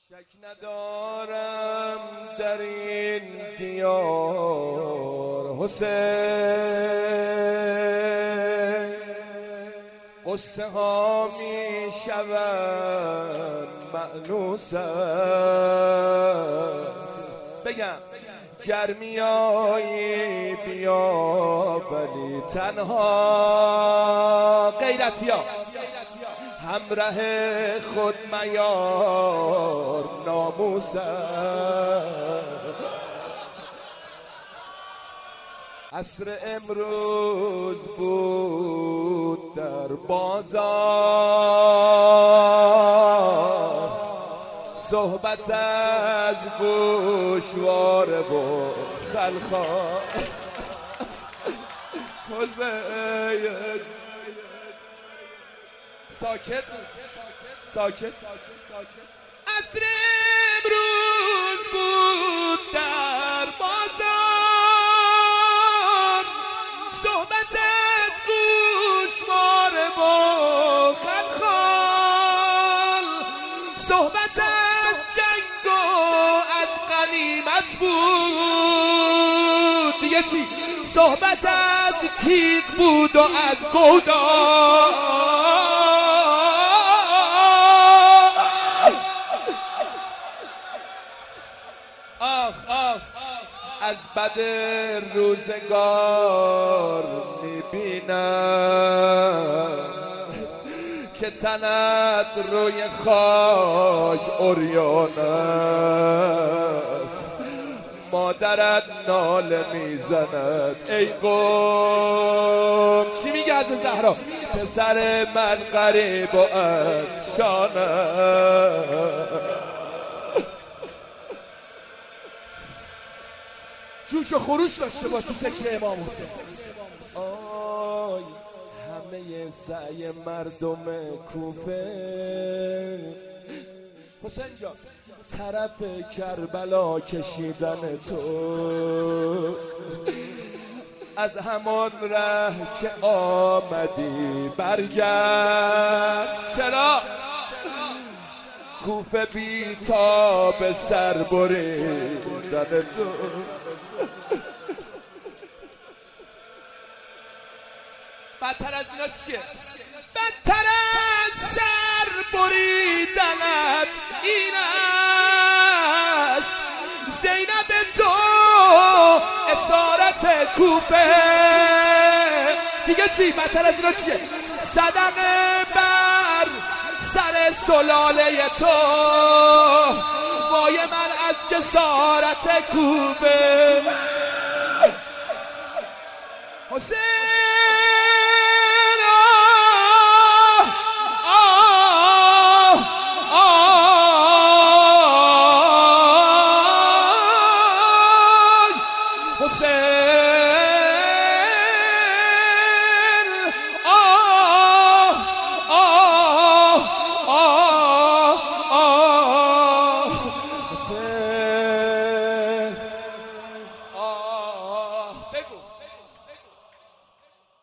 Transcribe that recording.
شک ندارم در این دیار حسین قصه ها می شود مأنوست بگم گرمیایی بیا ولی تنها غیرتیا همراه خود میار ناموست عصر امروز بود در بازار صحبت از گوشواره و خلخال حسین ساکت عصر امروز بود در بازار صحبت از گوشواره و خلخال صحبت از جنگ و از غنیمت بود دیگه چی؟ صحبت از تیغ بود و از گودال از بد روزگار میبینم که تنت روی خاک عریان است مادرت ناله میزند ای قوم چی میگه از زهرا پسر من غریب و عطشانم جوش و خروش داشته باش تو ذکر امام حسین آی همه سعی مردم کوفه حسین جان طرف کربلا کشیدن تو از همان ره که آمدی برگرد چرا کوفه بی تاب سر بریدن تو بدتر از اینا چیه؟ بدتر از سر بریدنت این است زینب تو اسارت کوفه دیگه چی؟ بدتر از اینا چیه؟ صدقه بر سر سلاله تو وای من از جسارت کوفه حسین حسین